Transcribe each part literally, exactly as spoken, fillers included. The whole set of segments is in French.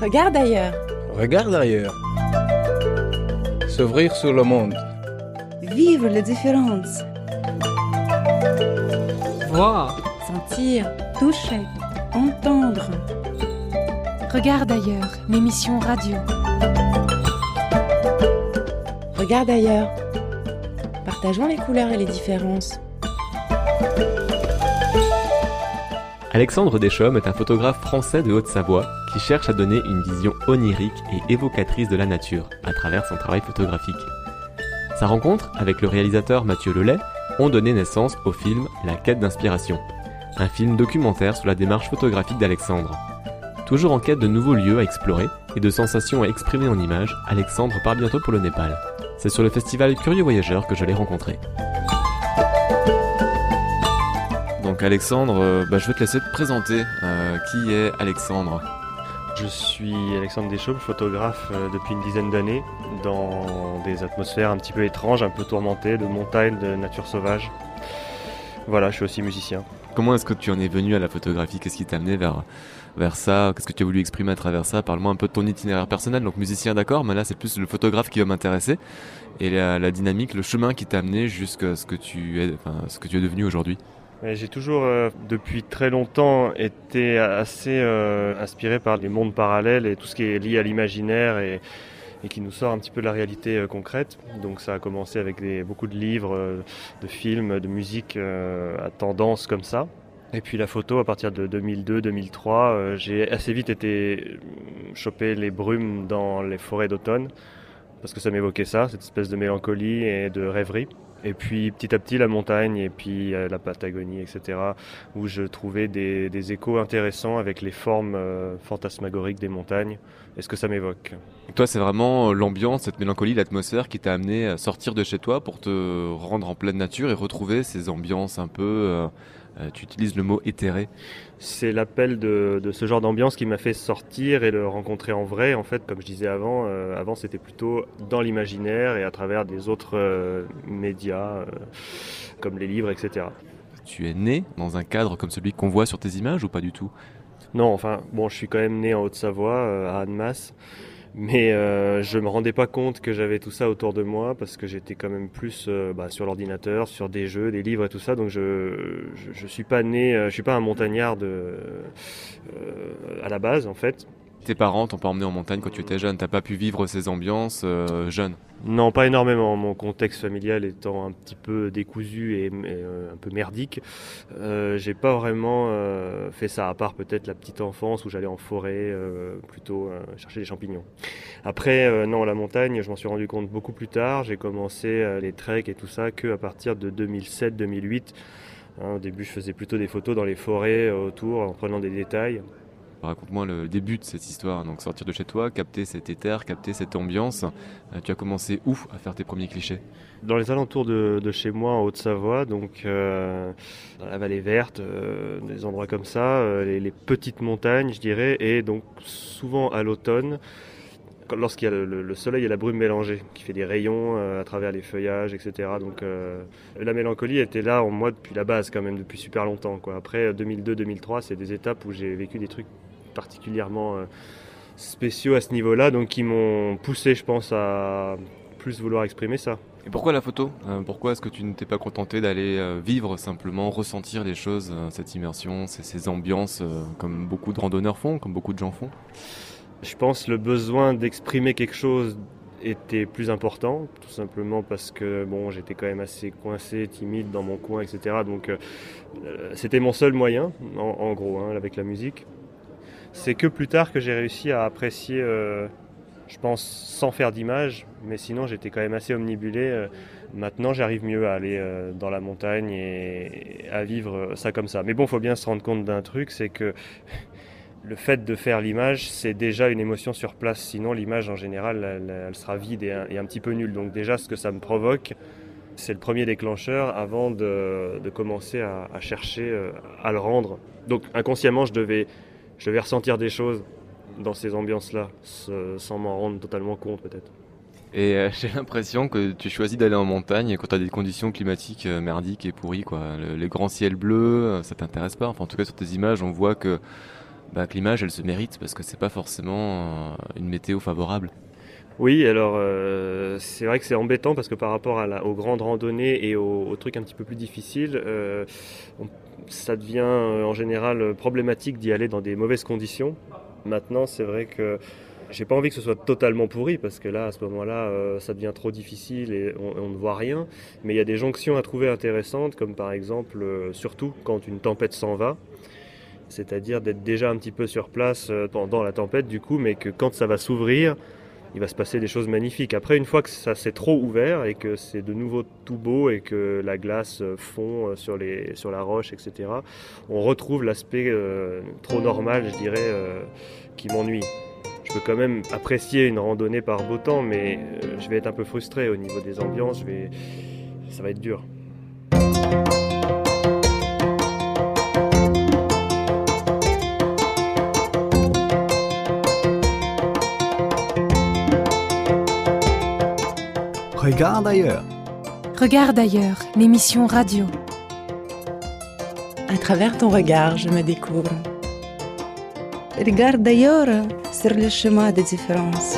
Regarde ailleurs. Regarde ailleurs. S'ouvrir sur le monde. Vivre les différences. Voir. Sentir. Toucher. Entendre. Regarde ailleurs, l'émission radio. Regarde ailleurs. Partageons les couleurs et les différences. Alexandre Deschaumes est un photographe français de Haute-Savoie qui cherche à donner une vision onirique et évocatrice de la nature à travers son travail photographique. Sa rencontre avec le réalisateur Mathieu Lelay ont donné naissance au film La quête d'inspiration, un film documentaire sur la démarche photographique d'Alexandre. Toujours en quête de nouveaux lieux à explorer et de sensations à exprimer en images, Alexandre part bientôt pour le Népal. C'est sur le festival Curieux Voyageurs que je l'ai rencontré. Donc Alexandre, euh, bah, je vais te laisser te présenter. Euh, qui est Alexandre ? Je suis Alexandre Deschaumes, photographe euh, depuis une dizaine d'années dans des atmosphères un petit peu étranges, un peu tourmentées, de montagnes, de nature sauvage. Voilà, je suis aussi musicien. Comment est-ce que tu en es venu à la photographie ? Qu'est-ce qui t'a amené vers, vers ça ? Qu'est-ce que tu as voulu exprimer à travers ça ? Parle-moi un peu de ton itinéraire personnel. Donc musicien, d'accord, mais là c'est plus le photographe qui va m'intéresser. Et la, la dynamique, le chemin qui t'a amené jusqu'à ce que tu es, enfin, ce que tu es devenu aujourd'hui. J'ai toujours, euh, depuis très longtemps, été assez euh, inspiré par les mondes parallèles et tout ce qui est lié à l'imaginaire et, et qui nous sort un petit peu de la réalité euh, concrète. Donc ça a commencé avec des, beaucoup de livres, euh, de films, de musique euh, à tendance comme ça. Et puis la photo, à partir de deux mille deux deux mille trois, euh, j'ai assez vite été choper les brumes dans les forêts d'automne parce que ça m'évoquait ça, cette espèce de mélancolie et de rêverie. Et puis petit à petit la montagne et puis euh, la Patagonie, et cetera, où je trouvais des, des échos intéressants avec les formes euh, fantasmagoriques des montagnes et ce que ça m'évoque. Toi, c'est vraiment l'ambiance, cette mélancolie, l'atmosphère qui t'a amené à sortir de chez toi pour te rendre en pleine nature et retrouver ces ambiances un peu... Euh, euh, tu utilises le mot éthéré. C'est l'appel de, de ce genre d'ambiance qui m'a fait sortir et le rencontrer en vrai. En fait, comme je disais avant, euh, avant c'était plutôt dans l'imaginaire et à travers des autres euh, médias, euh, comme les livres, et cetera. Tu es né dans un cadre comme celui qu'on voit sur tes images ou pas du tout ? Non, enfin, bon, je suis quand même né en Haute-Savoie, euh, à Annemasse. Mais euh, je me rendais pas compte que j'avais tout ça autour de moi parce que j'étais quand même plus euh, bah, sur l'ordinateur, sur des jeux, des livres et tout ça. Donc je je, je suis pas né, euh, je suis pas un montagnard de euh, à la base en fait. Tes parents t'ont pas emmené en montagne quand tu étais jeune, t'as pas pu vivre ces ambiances euh, jeune ? Non, pas énormément. Mon contexte familial étant un petit peu décousu et, et euh, un peu merdique, euh, j'ai pas vraiment euh, fait ça, à part peut-être la petite enfance où j'allais en forêt, euh, plutôt euh, chercher des champignons. Après, euh, non, la montagne, je m'en suis rendu compte beaucoup plus tard. J'ai commencé euh, les treks et tout ça que à partir de deux mille sept deux mille huit. Hein, au début, je faisais plutôt des photos dans les forêts euh, autour, en prenant des détails. Raconte-moi le début de cette histoire, donc sortir de chez toi, capter cet éther, capter cette ambiance. Euh, tu as commencé où à faire tes premiers clichés ? Dans les alentours de, de chez moi, en Haute-Savoie, donc euh, dans la vallée verte, euh, des endroits comme ça, euh, les, les petites montagnes, je dirais, et donc souvent à l'automne, lorsqu'il y a le, le, le soleil et la brume mélangée, qui fait des rayons euh, à travers les feuillages, et cetera. Donc euh, la mélancolie était là en moi depuis la base quand même, depuis super longtemps, quoi. Après deux mille deux deux mille trois, c'est des étapes où j'ai vécu des trucs particulièrement euh, spéciaux à ce niveau-là, donc qui m'ont poussé, je pense, à plus vouloir exprimer ça. Et pourquoi la photo ? euh, Pourquoi est-ce que tu ne t'es pas contenté d'aller euh, vivre simplement, ressentir les choses, euh, cette immersion, ces, ces ambiances, euh, comme beaucoup de randonneurs font, comme beaucoup de gens font ? Je pense que le besoin d'exprimer quelque chose était plus important, tout simplement parce que bon, j'étais quand même assez coincé, timide dans mon coin, et cetera. Donc euh, c'était mon seul moyen, en, en gros, hein, avec la musique. C'est que plus tard que j'ai réussi à apprécier, euh, je pense, sans faire d'image, mais sinon j'étais quand même assez omnibulé. Euh, maintenant j'arrive mieux à aller euh, dans la montagne et, et à vivre ça comme ça. Mais bon, il faut bien se rendre compte d'un truc, c'est que le fait de faire l'image, c'est déjà une émotion sur place. Sinon l'image en général, elle, elle sera vide et un, et un petit peu nulle. Donc déjà ce que ça me provoque, c'est le premier déclencheur avant de, de commencer à, à chercher euh, à le rendre. Donc inconsciemment je devais... Je vais ressentir des choses dans ces ambiances-là, sans m'en rendre totalement compte peut-être. Et euh, j'ai l'impression que tu choisis d'aller en montagne quand tu as des conditions climatiques euh, merdiques et pourries, quoi. Le, les grands ciels bleus, euh, ça t'intéresse pas ? Enfin, en tout cas, sur tes images, on voit que bah, que l'image elle se mérite parce que c'est pas forcément une météo favorable. Oui, alors euh, c'est vrai que c'est embêtant parce que par rapport à la, aux grandes randonnées et aux, aux trucs un petit peu plus difficiles, euh, on, ça devient euh, en général problématique d'y aller dans des mauvaises conditions. Maintenant, c'est vrai que j'ai pas envie que ce soit totalement pourri parce que là, à ce moment-là, euh, ça devient trop difficile et on, on ne voit rien. Mais il y a des jonctions à trouver intéressantes, comme par exemple, euh, surtout quand une tempête s'en va. C'est-à-dire d'être déjà un petit peu sur place euh, pendant la tempête du coup, mais que quand ça va s'ouvrir, il va se passer des choses magnifiques. Après, une fois que ça s'est trop ouvert et que c'est de nouveau tout beau et que la glace fond sur, les, sur la roche, et cetera, on retrouve l'aspect euh, trop normal, je dirais, euh, qui m'ennuie. Je peux quand même apprécier une randonnée par beau temps, mais euh, je vais être un peu frustré au niveau des ambiances, je vais... ça va être dur. Regarde ailleurs. Regarde ailleurs, l'émission radio. À travers ton regard, je me découvre. Regarde ailleurs sur le chemin des différences.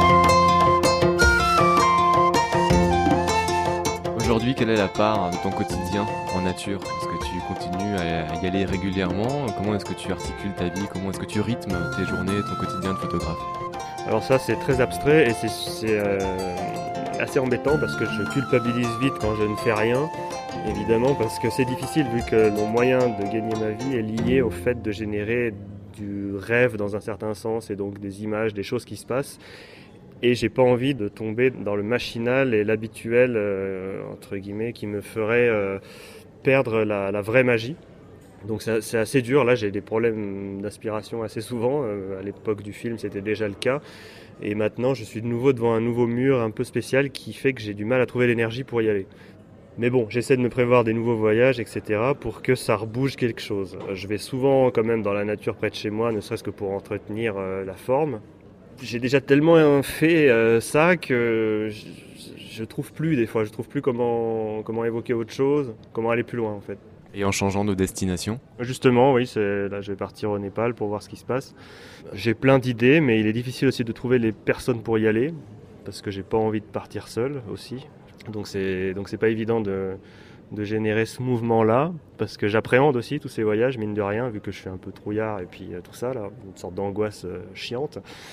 Aujourd'hui, quelle est la part de ton quotidien en nature ? Est-ce que tu continues à y aller régulièrement ? Comment est-ce que tu articules ta vie ? Comment est-ce que tu rythmes tes journées, ton quotidien de photographe ? Alors ça, c'est très abstrait et c'est... c'est euh... assez embêtant parce que je culpabilise vite quand je ne fais rien, évidemment parce que c'est difficile vu que mon moyen de gagner ma vie est lié au fait de générer du rêve dans un certain sens et donc des images, des choses qui se passent et j'ai pas envie de tomber dans le machinal et l'habituel euh, entre guillemets qui me ferait euh, perdre la, la vraie magie. Donc c'est, c'est assez dur, là j'ai des problèmes d'aspiration assez souvent, euh, à l'époque du film c'était déjà le cas. Et maintenant, je suis de nouveau devant un nouveau mur un peu spécial qui fait que j'ai du mal à trouver l'énergie pour y aller. Mais bon, j'essaie de me prévoir des nouveaux voyages, et cetera pour que ça rebouge quelque chose. Je vais souvent quand même dans la nature près de chez moi, ne serait-ce que pour entretenir euh, la forme. J'ai déjà tellement fait euh, ça que je, je trouve plus des fois, je trouve plus comment, comment évoquer autre chose, comment aller plus loin en fait. Et en changeant de destination ? Justement, oui, c'est, là je vais partir au Népal pour voir ce qui se passe. J'ai plein d'idées, mais il est difficile aussi de trouver les personnes pour y aller, parce que j'ai pas envie de partir seul aussi. Donc c'est, donc c'est pas évident de, de générer ce mouvement-là, parce que j'appréhende aussi tous ces voyages, mine de rien, vu que je suis un peu trouillard et puis euh, tout ça, là, une sorte d'angoisse euh, chiante.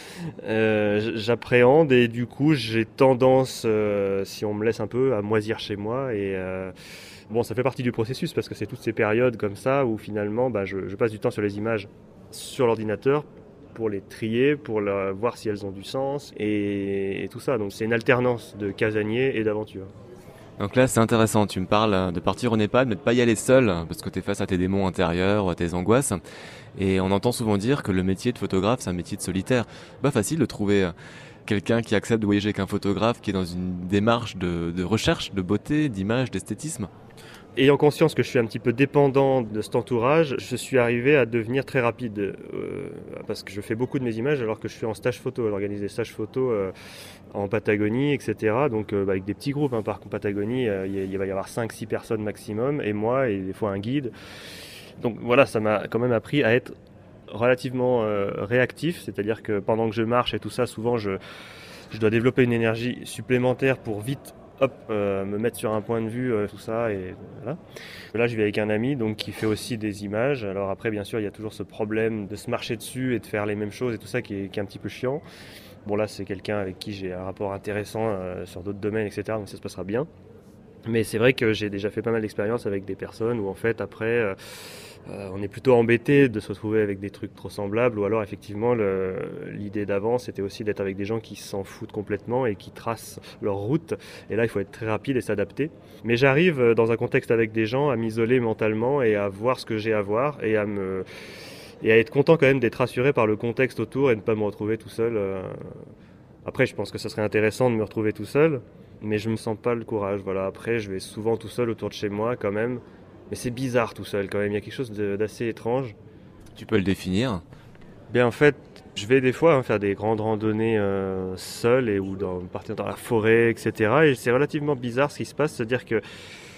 Euh, j'appréhende et du coup j'ai tendance, euh, si on me laisse un peu, à moisir chez moi et... Euh, Bon, ça fait partie du processus parce que c'est toutes ces périodes comme ça où finalement bah, je, je passe du temps sur les images sur l'ordinateur pour les trier, pour la, voir si elles ont du sens et, et tout ça. Donc c'est une alternance de casanier et d'aventure. Donc là c'est intéressant, tu me parles de partir au Népal mais de pas y aller seul parce que tu es face à tes démons intérieurs ou à tes angoisses. Et on entend souvent dire que le métier de photographe c'est un métier de solitaire. Pas facile de trouver quelqu'un qui accepte de voyager avec un photographe qui est dans une démarche de, de recherche, de beauté, d'image, d'esthétisme. Ayant conscience que je suis un petit peu dépendant de cet entourage, je suis arrivé à devenir très rapide euh, parce que je fais beaucoup de mes images alors que je suis en stage photo. J'organise des stages photo euh, en Patagonie, et cetera. Donc euh, bah, avec des petits groupes. Hein, par Patagonie, euh, il, il va y avoir cinq six personnes maximum et moi et des fois un guide. Donc voilà, ça m'a quand même appris à être relativement euh, réactif, c'est-à-dire que pendant que je marche et tout ça, souvent je, je dois développer une énergie supplémentaire pour vite hop, euh, me mettre sur un point de vue, euh, tout ça, et voilà. Là, je vais avec un ami donc, qui fait aussi des images. Alors après, bien sûr, il y a toujours ce problème de se marcher dessus et de faire les mêmes choses et tout ça qui est, qui est un petit peu chiant. Bon, là, c'est quelqu'un avec qui j'ai un rapport intéressant euh, sur d'autres domaines, et cetera, donc ça se passera bien. Mais c'est vrai que j'ai déjà fait pas mal d'expériences avec des personnes où, en fait, après... Euh, Euh, on est plutôt embêté de se retrouver avec des trucs trop semblables ou alors effectivement le, l'idée d'avant c'était aussi d'être avec des gens qui s'en foutent complètement et qui tracent leur route et là il faut être très rapide et s'adapter. Mais j'arrive dans un contexte avec des gens à m'isoler mentalement et à voir ce que j'ai à voir et à me et à être content quand même d'être rassuré par le contexte autour et de ne pas me retrouver tout seul. Après je pense que ça serait intéressant de me retrouver tout seul mais je me sens pas le courage. Voilà. Après je vais souvent tout seul autour de chez moi quand même. Mais c'est bizarre tout seul quand même, il y a quelque chose de, d'assez étrange. Tu peux le définir ? Bien en fait, je vais des fois hein, faire des grandes randonnées euh, seul et ou dans, partir dans la forêt, et cetera. Et c'est relativement bizarre ce qui se passe, c'est-à-dire que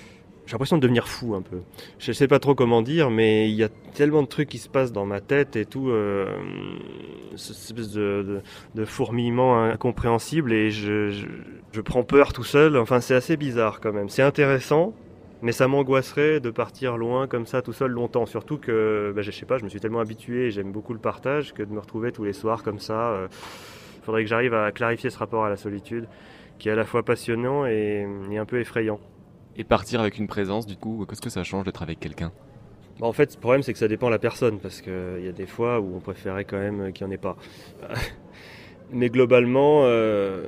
j'ai l'impression de devenir fou un peu. Je sais pas trop comment dire, mais il y a tellement de trucs qui se passent dans ma tête et tout, euh, cette espèce de, de, de fourmillement incompréhensible et je, je, je prends peur tout seul. Enfin, c'est assez bizarre quand même. C'est intéressant, mais ça m'angoisserait de partir loin comme ça tout seul longtemps. Surtout que, bah, je sais pas, je me suis tellement habitué et j'aime beaucoup le partage que de me retrouver tous les soirs comme ça. Il euh, faudrait que j'arrive à clarifier ce rapport à la solitude qui est à la fois passionnant et, et un peu effrayant. Et partir avec une présence, du coup, qu'est-ce que ça change d'être avec quelqu'un ? Bah en fait, le problème, c'est que ça dépend de la personne, parce qu'il y a des fois où on préférait quand même qu'il n'y en ait pas. Mais globalement, euh,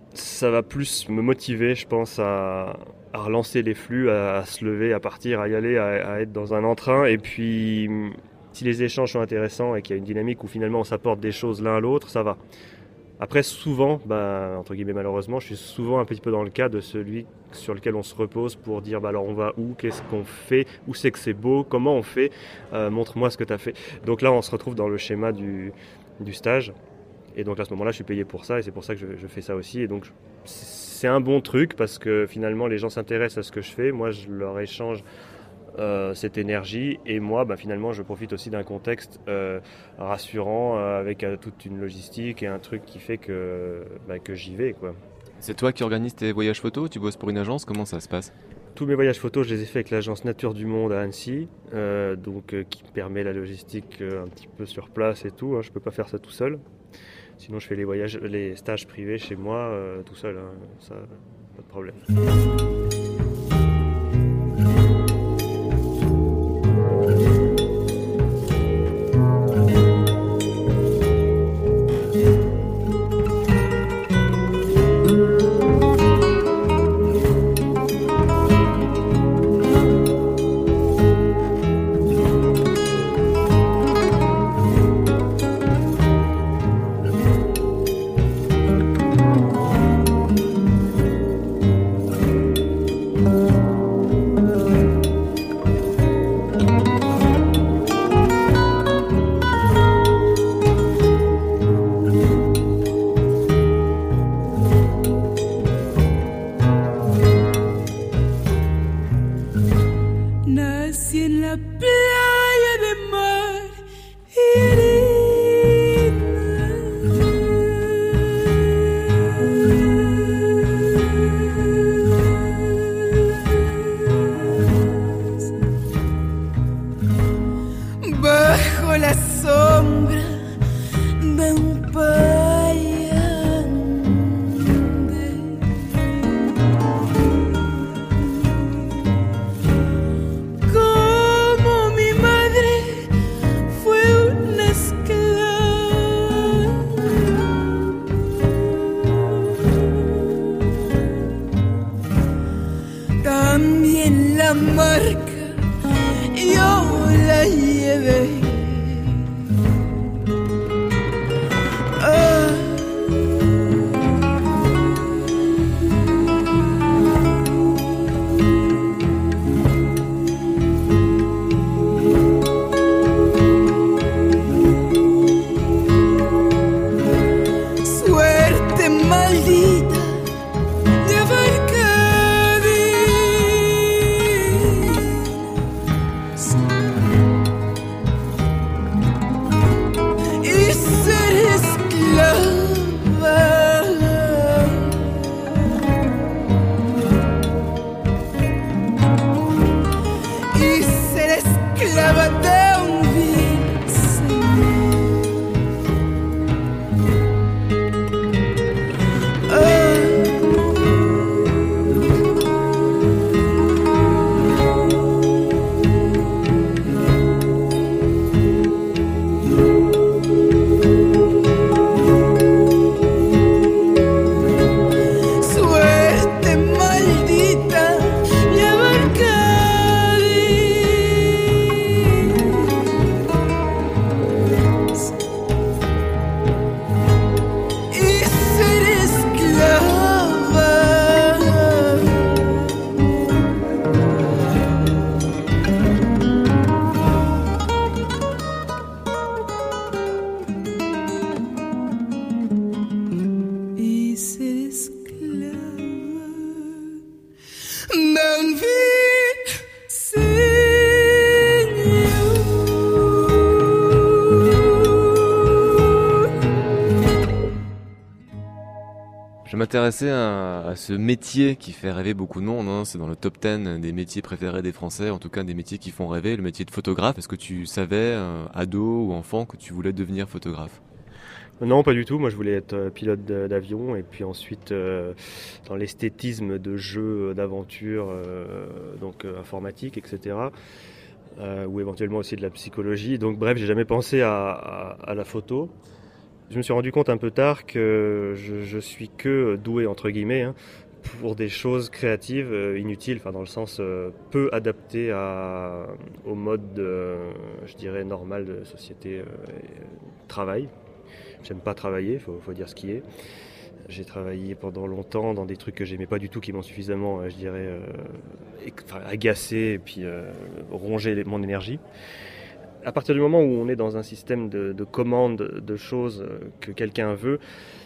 ça va plus me motiver, je pense, à, à relancer les flux, à, à se lever, à partir, à y aller, à, à être dans un entrain. Et puis, si les échanges sont intéressants et qu'il y a une dynamique où finalement on s'apporte des choses l'un à l'autre, ça va. Après, souvent, bah, entre guillemets malheureusement, je suis souvent un petit peu dans le cas de celui sur lequel on se repose pour dire bah, alors on va où, qu'est-ce qu'on fait, où c'est que c'est beau, comment on fait, euh, montre-moi ce que tu as fait. Donc là, on se retrouve dans le schéma du, du stage. Et donc à ce moment-là, je suis payé pour ça et c'est pour ça que je, je fais ça aussi. Et donc c'est un bon truc parce que finalement, les gens s'intéressent à ce que je fais. Moi, je leur échange Euh, cette énergie et moi bah, finalement je profite aussi d'un contexte euh, rassurant euh, avec euh, toute une logistique et un truc qui fait que, bah, que j'y vais quoi. C'est toi qui organises tes voyages photos ? Tu bosses pour une agence ? Comment ça se passe ? Tous mes voyages photos je les ai faits avec l'agence Nature du Monde à Annecy euh, donc, euh, qui permet la logistique euh, un petit peu sur place et tout, hein. Je peux pas faire ça tout seul, sinon je fais les, voyages, les stages privés chez moi euh, tout seul, hein. Ça pas de problème. También la marca yo la llevé intéressé à, à ce métier qui fait rêver beaucoup de monde, hein. C'est dans le top dix des métiers préférés des Français, en tout cas des métiers qui font rêver, le métier de photographe. Est-ce que tu savais, euh, ado ou enfant, que tu voulais devenir photographe ? Non, pas du tout. Moi, je voulais être pilote d'avion et puis ensuite euh, dans l'esthétisme de jeux d'aventure, euh, donc euh, informatique, et cetera. Euh, ou éventuellement aussi de la psychologie. Donc bref, j'ai jamais pensé à, à, à la photo. Je me suis rendu compte un peu tard que je, je suis que doué, entre guillemets, hein, pour des choses créatives euh, inutiles, enfin dans le sens euh, peu adapté à, au mode, euh, je dirais, normal de société euh, travail. J'aime pas travailler, il faut, faut dire ce qui est. J'ai travaillé pendant longtemps dans des trucs que j'aimais pas du tout, qui m'ont suffisamment, je dirais, euh, enfin, agacé et puis euh, rongé mon énergie. À partir du moment où on est dans un système de, de commande de choses que quelqu'un veut,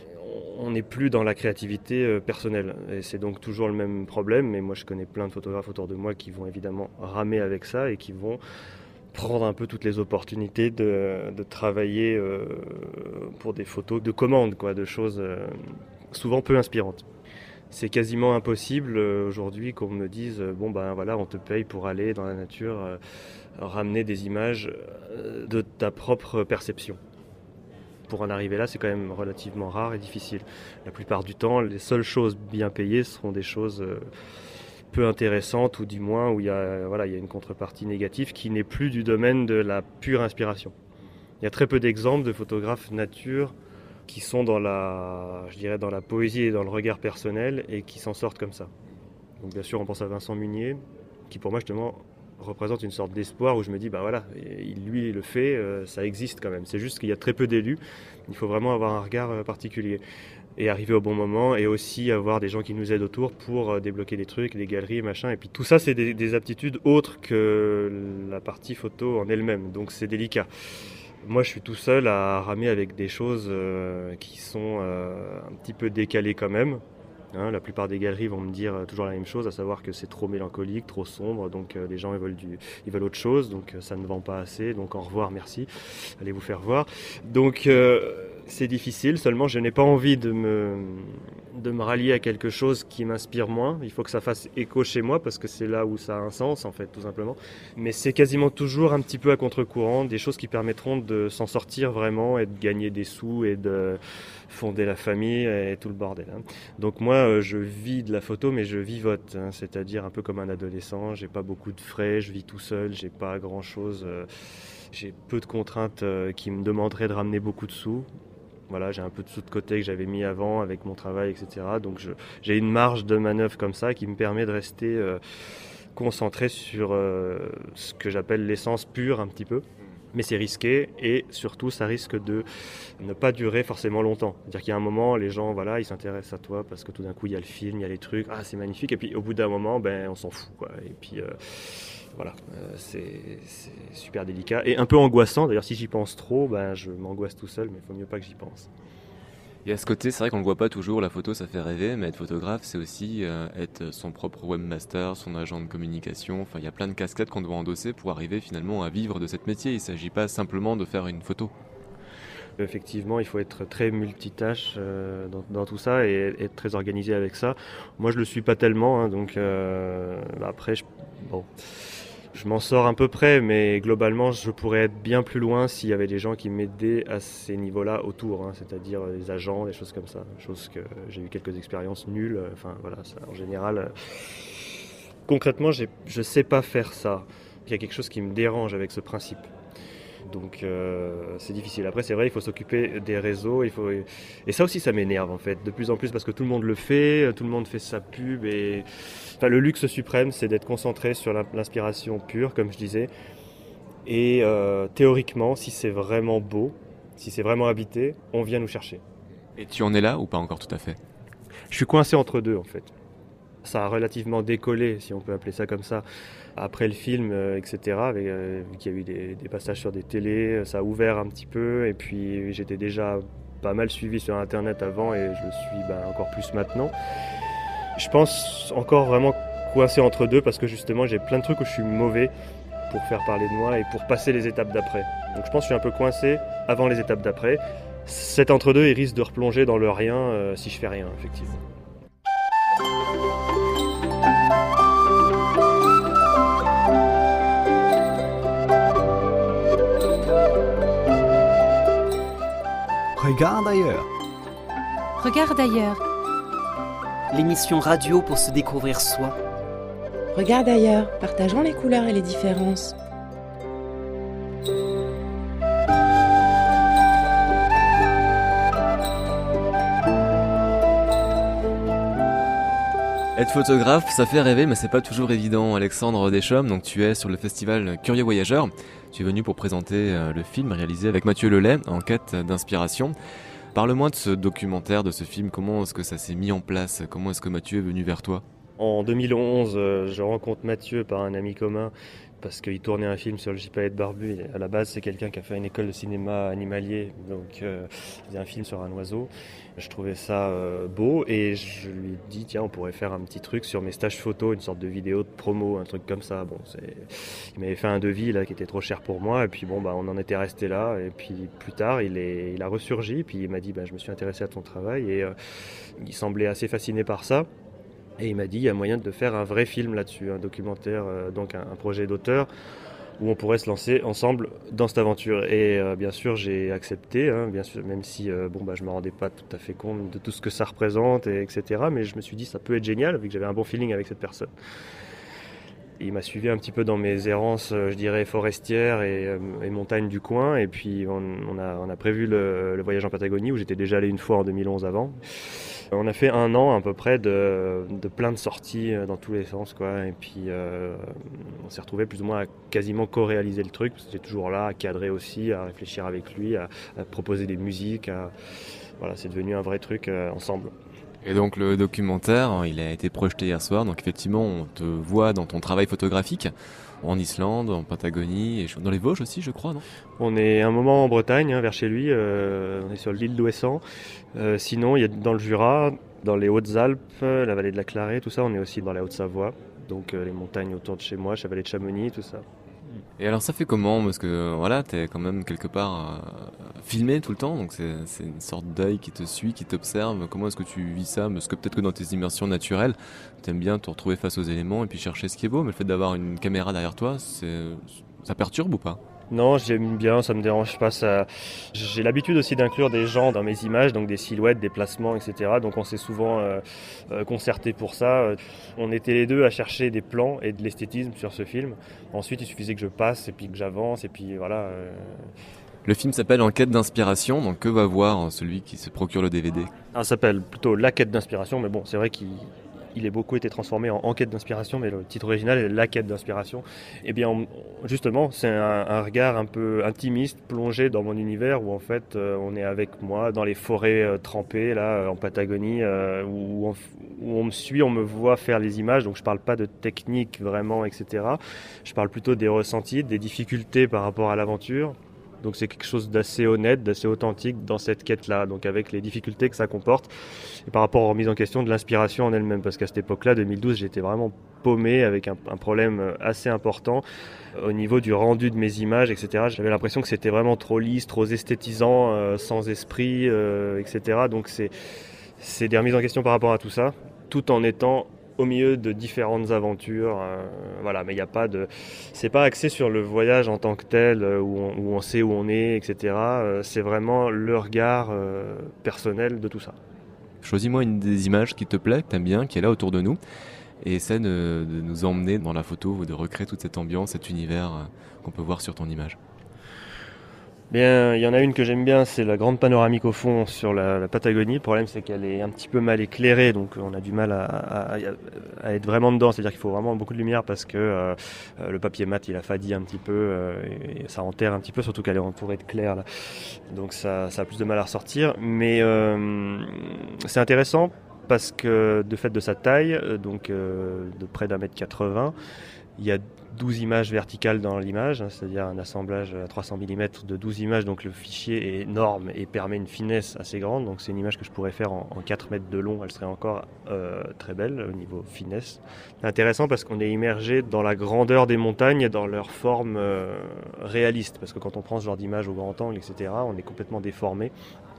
on n'est plus dans la créativité personnelle. Et c'est donc toujours le même problème, mais moi je connais plein de photographes autour de moi qui vont évidemment ramer avec ça et qui vont prendre un peu toutes les opportunités de, de travailler euh, pour des photos de commande, quoi, de choses euh, souvent peu inspirantes. C'est quasiment impossible euh, aujourd'hui qu'on me dise euh, bon ben voilà, on te paye pour aller dans la nature euh, ramener des images euh, de ta propre perception. Pour en arriver là, c'est quand même relativement rare et difficile. La plupart du temps, les seules choses bien payées seront des choses euh, peu intéressantes ou du moins où il y a, voilà, il y a une contrepartie négative qui n'est plus du domaine de la pure inspiration. Il y a très peu d'exemples de photographes nature qui sont dans la, je dirais, dans la poésie et dans le regard personnel et qui s'en sortent comme ça. Donc bien sûr, on pense à Vincent Munier, qui pour moi justement représente une sorte d'espoir où je me dis, bah voilà, lui il le fait, ça existe quand même. C'est juste qu'il y a très peu d'élus, il faut vraiment avoir un regard particulier. Et arriver au bon moment et aussi avoir des gens qui nous aident autour pour débloquer des trucs, des galeries, machin. Et puis tout ça, c'est des, des aptitudes autres que la partie photo en elle-même. Donc c'est délicat. Moi, je suis tout seul à ramer avec des choses euh, qui sont euh, un petit peu décalées quand même. Hein, la plupart des galeries vont me dire toujours la même chose, à savoir que c'est trop mélancolique, trop sombre, donc euh, les gens ils veulent, du, ils veulent autre chose, donc euh, ça ne vend pas assez, donc au revoir, merci, allez vous faire voir. Donc euh, c'est difficile, seulement je n'ai pas envie de me, de me rallier à quelque chose qui m'inspire moins. Il faut que ça fasse écho chez moi parce que c'est là où ça a un sens en fait, tout simplement. Mais c'est quasiment toujours un petit peu à contre-courant, des choses qui permettront de s'en sortir vraiment et de gagner des sous et de fonder la famille et tout le bordel. Hein. Donc moi je vis de la photo mais je vivote, hein, c'est-à-dire un peu comme un adolescent, j'ai pas beaucoup de frais, je vis tout seul, j'ai pas grand-chose, euh, j'ai peu de contraintes euh, qui me demanderaient de ramener beaucoup de sous. Voilà, j'ai un peu de sous de côté que j'avais mis avant avec mon travail, et cetera. Donc je, j'ai une marge de manœuvre comme ça qui me permet de rester euh, concentré sur euh, ce que j'appelle l'essence pure un petit peu. Mais c'est risqué et surtout ça risque de ne pas durer forcément longtemps. C'est-à-dire qu'il y a un moment, les gens voilà, ils s'intéressent à toi parce que tout d'un coup il y a le film, il y a les trucs, ah c'est magnifique. Et puis au bout d'un moment, ben, on s'en fout, quoi. Et puis euh, voilà, euh, c'est, c'est super délicat et un peu angoissant. D'ailleurs si j'y pense trop, ben, je m'angoisse tout seul, mais il faut mieux pas que j'y pense. Et à ce côté, c'est vrai qu'on ne le voit pas toujours, la photo ça fait rêver, mais être photographe c'est aussi euh, être son propre webmaster, son agent de communication, enfin il y a plein de casquettes qu'on doit endosser pour arriver finalement à vivre de cette métier, il ne s'agit pas simplement de faire une photo. Effectivement, il faut être très multitâche euh, dans, dans tout ça et être très organisé avec ça. Moi je le suis pas tellement, hein, donc euh, après je, bon... Je m'en sors à peu près, mais globalement, je pourrais être bien plus loin s'il y avait des gens qui m'aidaient à ces niveaux-là autour, hein, c'est-à-dire des agents, des choses comme ça. Chose que j'ai eu quelques expériences nulles. Enfin, voilà, ça, en général, euh, concrètement, j'ai, je ne sais pas faire ça. Il y a quelque chose qui me dérange avec ce principe. Donc, euh, c'est difficile. Après, c'est vrai, il faut s'occuper des réseaux. Il faut... Et ça aussi, ça m'énerve, en fait, de plus en plus, parce que tout le monde le fait, tout le monde fait sa pub et... Enfin, le luxe suprême, c'est d'être concentré sur l'inspiration pure, comme je disais. Et euh, théoriquement, si c'est vraiment beau, si c'est vraiment habité, on vient nous chercher. Et tu en es là ou pas encore tout à fait ? Je suis coincé entre deux, en fait. Ça a relativement décollé, si on peut appeler ça comme ça, après le film, euh, et cetera. Avec, euh, vu qu'il y a eu des, des passages sur des télés, ça a ouvert un petit peu. Et puis, j'étais déjà pas mal suivi sur Internet avant et je le suis bah, encore plus maintenant. Je pense encore vraiment coincé entre deux parce que justement j'ai plein de trucs où je suis mauvais pour faire parler de moi et pour passer les étapes d'après. Donc je pense que je suis un peu coincé avant les étapes d'après. Cet entre-deux, il risque de replonger dans le rien euh, si je fais rien, effectivement. Regarde ailleurs. Regarde ailleurs. L'émission radio pour se découvrir soi. Regarde ailleurs, partageons les couleurs et les différences. Être photographe, ça fait rêver, mais c'est pas toujours évident. Alexandre Deschômes, donc tu es sur le festival Curieux Voyageurs. Tu es venu pour présenter euh, le film réalisé avec Mathieu Lelay, en quête d'inspiration. Parle-moi de ce documentaire, de ce film. Comment est-ce que ça s'est mis en place? Comment est-ce que Mathieu est venu vers toi? En deux mille onze, euh, je rencontre Mathieu par un ami commun parce qu'il tournait un film sur le gypaète barbu. À la base, c'est quelqu'un qui a fait une école de cinéma animalier, donc euh, il faisait un film sur un oiseau. Je trouvais ça euh, beau et je lui ai dit tiens, on pourrait faire un petit truc sur mes stages photo, une sorte de vidéo de promo, un truc comme ça. Bon, c'est... il m'avait fait un devis là qui était trop cher pour moi et puis bon bah on en était resté là et puis plus tard il est, il a ressurgi puis il m'a dit bah je me suis intéressé à ton travail et euh, il semblait assez fasciné par ça. Et il m'a dit, il y a moyen de faire un vrai film là-dessus, un documentaire, euh, donc un, un projet d'auteur, où on pourrait se lancer ensemble dans cette aventure. Et euh, bien sûr, j'ai accepté, hein, bien sûr, même si euh, bon, bah, je ne me rendais pas tout à fait compte de tout ce que ça représente, et, etc. Mais je me suis dit, ça peut être génial, vu que j'avais un bon feeling avec cette personne. Et il m'a suivi un petit peu dans mes errances, je dirais, forestières et, euh, et montagnes du coin. Et puis, on, on, a, on a prévu le, le voyage en Patagonie, où j'étais déjà allé une fois en deux mille onze avant. On a fait un an à peu près de, de plein de sorties dans tous les sens, quoi. Et puis euh, on s'est retrouvés plus ou moins à quasiment co-réaliser le truc, parce que j'étais toujours là, à cadrer aussi, à réfléchir avec lui, à, à proposer des musiques. À... Voilà, c'est devenu un vrai truc euh, ensemble. Et donc le documentaire, il a été projeté hier soir, donc effectivement on te voit dans ton travail photographique, en Islande, en Patagonie, et dans les Vosges aussi je crois, non? On est un moment en Bretagne, hein, vers chez lui, euh, on est sur l'île d'Ouessant. Euh, sinon il y a dans le Jura, dans les Hautes-Alpes, la vallée de la Clarée, tout ça, on est aussi dans la Haute-Savoie, donc euh, les montagnes autour de chez moi, la vallée de Chamonix, tout ça. Et alors ça fait comment? Parce que voilà, t'es quand même quelque part euh, filmé tout le temps, donc c'est, c'est une sorte d'œil qui te suit, qui t'observe. Comment est-ce que tu vis ça? Parce que peut-être que dans tes immersions naturelles, t'aimes bien te retrouver face aux éléments et puis chercher ce qui est beau, mais le fait d'avoir une caméra derrière toi, c'est... ça perturbe ou pas? Non, j'aime bien, ça me dérange pas. Ça... J'ai l'habitude aussi d'inclure des gens dans mes images, donc des silhouettes, des placements, et cetera. Donc on s'est souvent euh, euh, concerté pour ça. On était les deux à chercher des plans et de l'esthétisme sur ce film. Ensuite, il suffisait que je passe et puis que j'avance et puis voilà. Euh... Le film s'appelle En quête d'inspiration, donc que va voir celui qui se procure le D V D? Ah, ça s'appelle plutôt La quête d'inspiration, mais bon, c'est vrai qu'il... Il a beaucoup été transformé en Enquête d'inspiration, mais le titre original est La quête d'inspiration. Et bien, on, justement, c'est un, un regard un peu intimiste, plongé dans mon univers, où en fait, euh, on est avec moi dans les forêts euh, trempées, là, euh, en Patagonie, euh, où, on, où on me suit, on me voit faire les images. Donc, je parle pas de technique vraiment, et cetera. Je parle plutôt des ressentis, des difficultés par rapport à l'aventure. Donc c'est quelque chose d'assez honnête, d'assez authentique dans cette quête-là, donc avec les difficultés que ça comporte, et par rapport aux remises en question de l'inspiration en elle-même, parce qu'à cette époque-là, deux mille douze, j'étais vraiment paumé avec un, un problème assez important au niveau du rendu de mes images, et cetera. J'avais l'impression que c'était vraiment trop lisse, trop esthétisant, euh, sans esprit, euh, et cetera. Donc c'est, c'est des remises en question par rapport à tout ça, tout en étant au milieu de différentes aventures, euh, voilà, mais il n'y a pas de, c'est pas axé sur le voyage en tant que tel, euh, où, on, où on sait où on est, et cetera. Euh, c'est vraiment le regard euh, personnel de tout ça. Choisis-moi une des images qui te plaît, que t'aimes bien, qui est là autour de nous, et essaie de, de nous emmener dans la photo, ou de recréer toute cette ambiance, cet univers euh, qu'on peut voir sur ton image. Bien, il y en a une que j'aime bien, c'est la grande panoramique au fond sur la, la Patagonie. Le problème, c'est qu'elle est un petit peu mal éclairée, donc on a du mal à, à, à être vraiment dedans. C'est-à-dire qu'il faut vraiment beaucoup de lumière parce que euh, le papier mat, il a fadi un petit peu euh, et ça enterre un petit peu, surtout qu'elle est entourée de clair là. Donc ça, ça a plus de mal à ressortir. Mais euh, c'est intéressant parce que de fait de sa taille, donc euh, de près d'un mètre quatre-vingts, il y a douze images verticales dans l'image, hein, c'est-à-dire un assemblage à trois cents millimètres de douze images, donc le fichier est énorme et permet une finesse assez grande, donc c'est une image que je pourrais faire en, en quatre mètres de long, elle serait encore euh, très belle au niveau finesse. C'est intéressant parce qu'on est immergé dans la grandeur des montagnes et dans leur forme euh, réaliste, parce que quand on prend ce genre d'image au grand angle, et cetera, on est complètement déformé.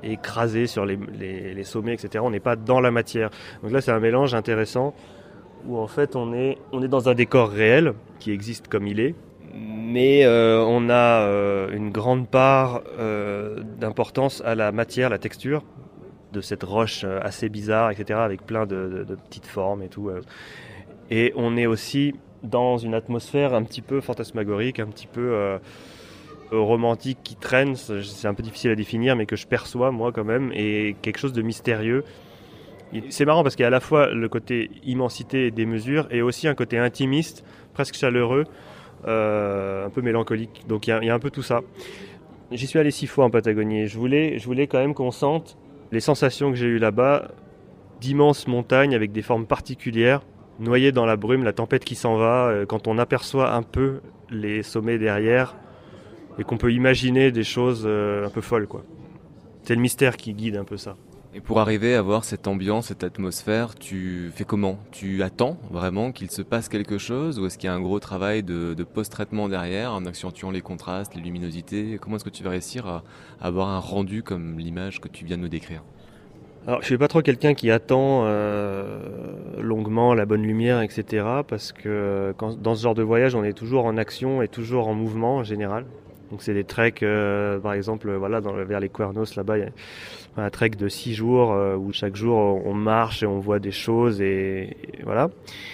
écrasé sur les, les, les sommets, et cetera. On n'est pas dans la matière. Donc là, c'est un mélange intéressant où en fait on est, on est dans un décor réel qui existe comme il est, mais euh, on a euh, une grande part euh, d'importance à la matière, la texture de cette roche assez bizarre, et cetera, avec plein de, de, de petites formes et tout. Et on est aussi dans une atmosphère un petit peu fantasmagorique, un petit peu euh, romantique qui traîne, c'est un peu difficile à définir, mais que je perçois moi quand même, et quelque chose de mystérieux. C'est marrant parce qu'il y a à la fois le côté immensité et démesure, et aussi un côté intimiste, presque chaleureux, euh, un peu mélancolique. Donc il y a, il y a un peu tout ça. J'y suis allé six fois en Patagonie. Je voulais, je voulais quand même qu'on sente les sensations que j'ai eues là-bas, d'immenses montagnes avec des formes particulières, noyées dans la brume, la tempête qui s'en va, euh, quand on aperçoit un peu les sommets derrière, et qu'on peut imaginer des choses euh, un peu folles, quoi. C'est le mystère qui guide un peu ça. Et pour arriver à avoir cette ambiance, cette atmosphère, tu fais comment ? Tu attends vraiment qu'il se passe quelque chose, ou est-ce qu'il y a un gros travail de, de post-traitement derrière, en accentuant les contrastes, les luminosités ? Comment est-ce que tu vas réussir à, à avoir un rendu comme l'image que tu viens de nous décrire ? Alors, je suis pas trop quelqu'un qui attend euh, longuement la bonne lumière, et cetera. Parce que quand, dans ce genre de voyage, on est toujours en action et toujours en mouvement en général. Donc c'est des treks, euh, par exemple, voilà, dans, vers les Cuernos, là-bas, il y a un trek de six jours euh, où chaque jour on marche et on voit des choses, et, et voilà.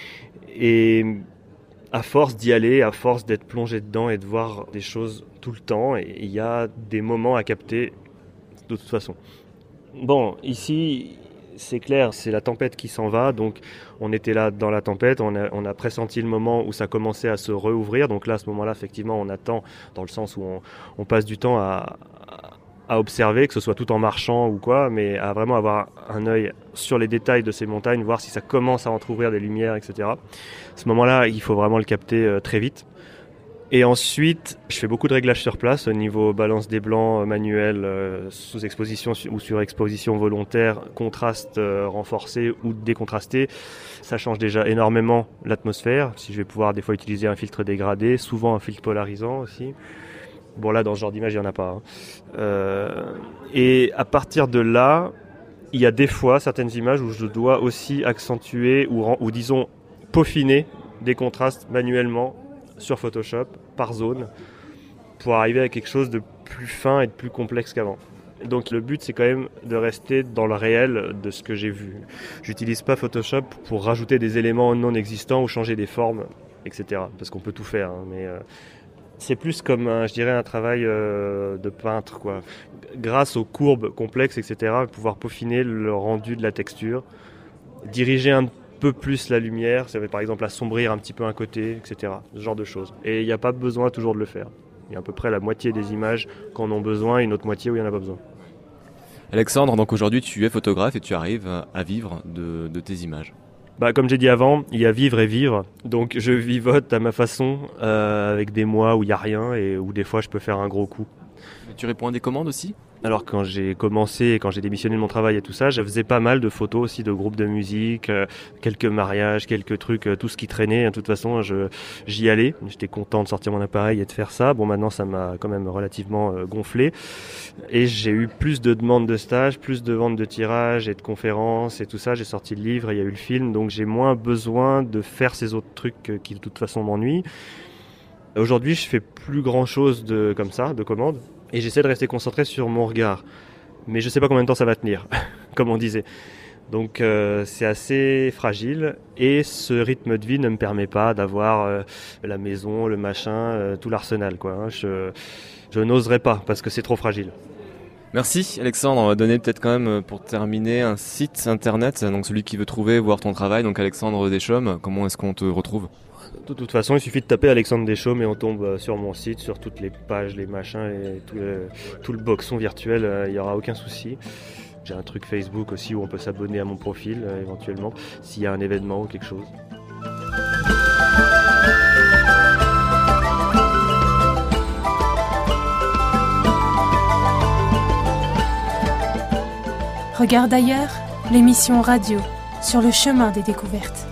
Et à force d'y aller, à force d'être plongé dedans et de voir des choses tout le temps, il y a des moments à capter de toute façon. Bon, ici, c'est clair, c'est la tempête qui s'en va, donc on était là dans la tempête, on a, on a pressenti le moment où ça commençait à se rouvrir, donc là, à ce moment-là, effectivement, on attend, dans le sens où on, on passe du temps à, à observer, que ce soit tout en marchant ou quoi, mais à vraiment avoir un œil sur les détails de ces montagnes, voir si ça commence à entrouvrir des lumières, et cetera. À ce moment-là, il faut vraiment le capter euh, très vite. Et ensuite, je fais beaucoup de réglages sur place au niveau balance des blancs manuel, euh, sous exposition ou sur exposition volontaire, contraste euh, renforcé ou décontrasté. Ça change déjà énormément l'atmosphère. Si je vais pouvoir des fois utiliser un filtre dégradé, souvent un filtre polarisant aussi. Bon là, dans ce genre d'image, il n'y en a pas. Hein. Euh, et à partir de là, il y a des fois certaines images où je dois aussi accentuer ou, ou disons peaufiner des contrastes manuellement sur Photoshop, par zone, pour arriver à quelque chose de plus fin et de plus complexe qu'avant. Donc le but, c'est quand même de rester dans le réel de ce que j'ai vu. J'utilise pas Photoshop pour rajouter des éléments non existants ou changer des formes, et cetera. Parce qu'on peut tout faire, hein, mais euh, c'est plus comme, un, je dirais, un travail euh, de peintre, quoi. Grâce aux courbes complexes, et cetera, pouvoir peaufiner le rendu de la texture, diriger un peu plus la lumière, ça va par exemple assombrir un petit peu un côté, et cetera. Ce genre de choses. Et il n'y a pas besoin toujours de le faire. Il y a à peu près la moitié des images qui en ont besoin et une autre moitié où il n'y en a pas besoin. Alexandre, donc aujourd'hui tu es photographe et tu arrives à vivre de, de tes images. Bah, comme j'ai dit avant, il y a vivre et vivre. Donc je vivote à ma façon, euh, avec des mois où il n'y a rien et où des fois je peux faire un gros coup. Et tu réponds à des commandes aussi ? Alors quand j'ai commencé et quand j'ai démissionné de mon travail et tout ça, je faisais pas mal de photos aussi de groupes de musique, euh, quelques mariages, quelques trucs, euh, tout ce qui traînait. De toute façon, je, j'y allais. J'étais content de sortir mon appareil et de faire ça. Bon, maintenant, ça m'a quand même relativement euh, gonflé. Et j'ai eu plus de demandes de stages, plus de ventes de tirages et de conférences et tout ça. J'ai sorti le livre, il y a eu le film. Donc j'ai moins besoin de faire ces autres trucs qui de toute façon m'ennuient. Aujourd'hui, je fais plus grand chose de, comme ça, de commandes. Et j'essaie de rester concentré sur mon regard. Mais je ne sais pas combien de temps ça va tenir, comme on disait. Donc euh, c'est assez fragile. Et ce rythme de vie ne me permet pas d'avoir euh, la maison, le machin, euh, tout l'arsenal, quoi. Hein. Je, je n'oserais pas parce que c'est trop fragile. Merci Alexandre. On va donner peut-être quand même pour terminer un site internet. Donc celui qui veut trouver, voir ton travail. Donc Alexandre Deschaumes, comment est-ce qu'on te retrouve ? De toute façon, il suffit de taper Alexandre Deschaumes et on tombe sur mon site, sur toutes les pages, les machins et tout le, tout le boxon virtuel, il n'y aura aucun souci. J'ai un truc Facebook aussi où on peut s'abonner à mon profil éventuellement, s'il y a un événement ou quelque chose. Regarde ailleurs, l'émission radio sur le chemin des découvertes.